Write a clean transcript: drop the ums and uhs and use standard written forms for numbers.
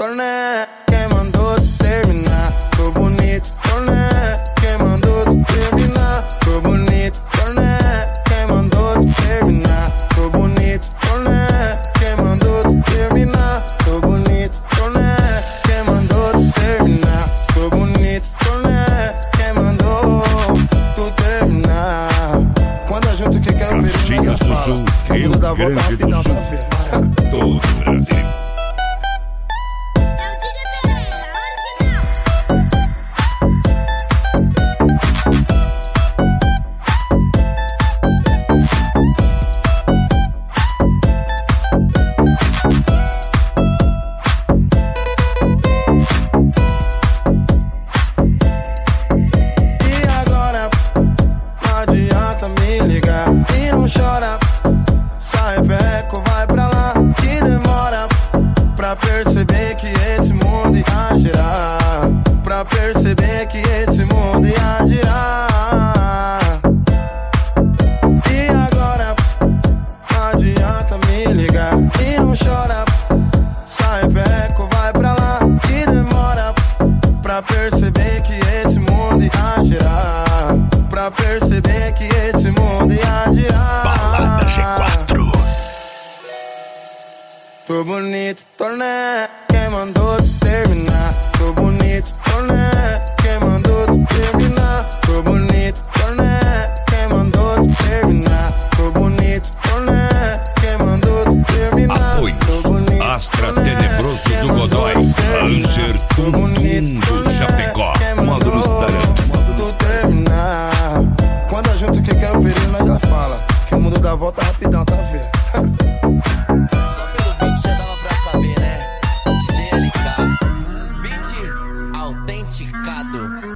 torné. Quem mandou tu terminar? Tô bonito, torné. Quem mandou tu terminar? Tô bonito, torné. Quem mandou tu terminar? Tô bonito, torné. Quem mandou tu terminar? Tô bonito, torné. Quem mandou tu terminar? Tô bonito, torné. Quem mandou tu terminar? Quando a junto que quer o Caxias do Sul, Rio Grande do Sul, todo o Brasil. E não chora, sai beco, vai pra lá, que demora pra perceber que esse mundo ia girar, pra perceber que esse mundo ia girar. E agora, não adianta me ligar. E não chora, sai beco, vai pra lá, que demora pra perceber que esse mundo ia girar, pra perceber que esse mundo ia girar. Balada G4. Tô bonito, torné. Quem mandou tu terminar? Tô bonito, torné. Quem mandou tu terminar? Tô bonito, torné. Quem mandou tu terminar? Tô bonito, torné. Quem mandou tu terminar? Apoios Astra Tenebroso do Godoy, Ranger Tum Tum do Chapecó, Módulos Tarantes. Tu terminar. Quando a junto que quer o perigo, nós já fala que o mundo dá volta rapidão, tá vendo?